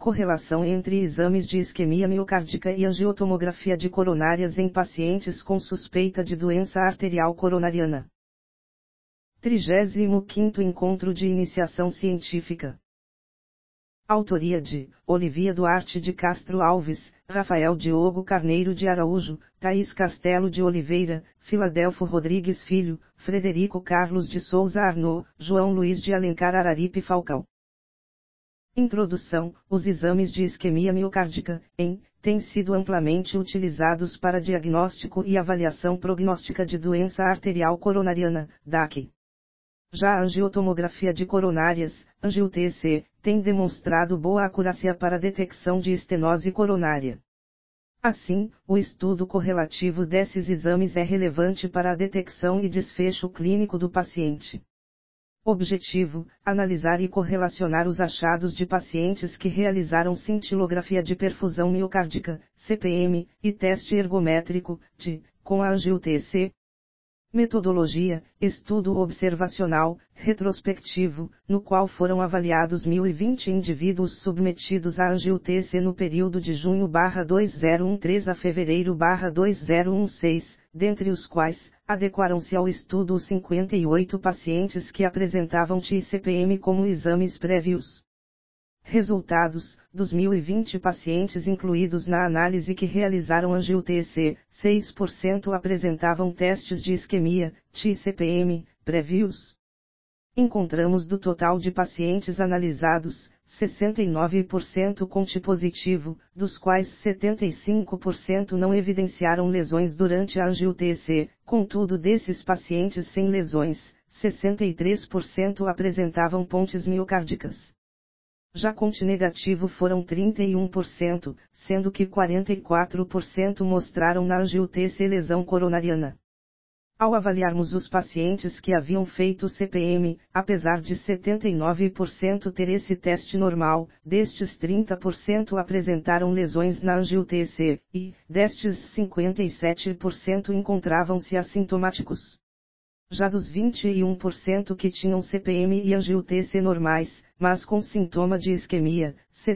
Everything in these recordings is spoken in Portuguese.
Correlação entre exames de isquemia miocárdica e angiotomografia de coronárias em pacientes com suspeita de doença arterial coronariana. 35º Encontro de Iniciação Científica. Autoria de Olivia Duarte de Castro Alves, Rafael Diogo Carneiro de Araújo, Thaís Castelo de Oliveira, Filadelfo Rodrigues Filho, Frederico Carlos de Souza Arnaud, João Luiz de Alencar Araripe Falcão. Introdução. Os exames de isquemia miocárdica, têm sido amplamente utilizados para diagnóstico e avaliação prognóstica de doença arterial coronariana, DAC. Já a angiotomografia de coronárias, angio-TC, tem demonstrado boa acurácia para a detecção de estenose coronária. Assim, o estudo correlativo desses exames é relevante para a detecção e desfecho clínico do paciente. Objetivo: analisar e correlacionar os achados de pacientes que realizaram cintilografia de perfusão miocárdica, CPM, e teste ergométrico, TI, com a angio-TC. Metodologia: estudo observacional, retrospectivo, no qual foram avaliados 1.020 indivíduos submetidos à angio-TC no período de junho/2013 a fevereiro/2016, dentre os quais, adequaram-se ao estudo os 58 pacientes que apresentavam TI e CPM como exames prévios. Resultados: dos 1.020 pacientes incluídos na análise que realizaram angio-TC, 6% apresentavam testes de isquemia, TI e CPM, prévios. Encontramos do total de pacientes analisados, 69% com TI positivo, dos quais 75% não evidenciaram lesões durante a angio-TC, contudo desses pacientes sem lesões, 63% apresentavam pontes miocárdicas. Já com TI negativo foram 31%, sendo que 44% mostraram na angio-TC lesão coronariana. Ao avaliarmos os pacientes que haviam feito CPM, apesar de 79% ter esse teste normal, destes 30% apresentaram lesões na angio-TC, e, destes 57% encontravam-se assintomáticos. Já dos 21% que tinham CPM e angio-TC normais, mas com sintoma de isquemia,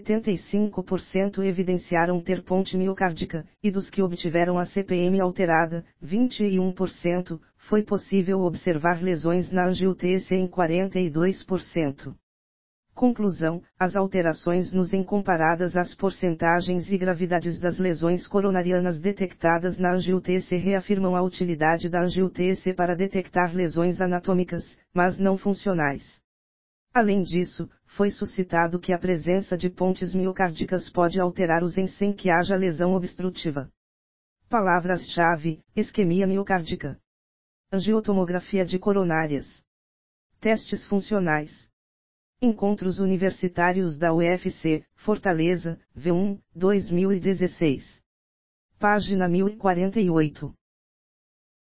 75% evidenciaram ter ponte miocárdica, e dos que obtiveram a CPM alterada, 21%, foi possível observar lesões na angio-TC em 42%. Conclusão: as alterações nos comparadas às porcentagens e gravidades das lesões coronarianas detectadas na angio-TC reafirmam a utilidade da angio-TC para detectar lesões anatômicas, mas não funcionais. Além disso, foi suscitado que a presença de pontes miocárdicas pode alterar os sem que haja lesão obstrutiva. Palavras-chave: isquemia miocárdica, angiotomografia de coronárias, testes funcionais. Encontros Universitários da UFC, Fortaleza, V1, 2016. Página 1048.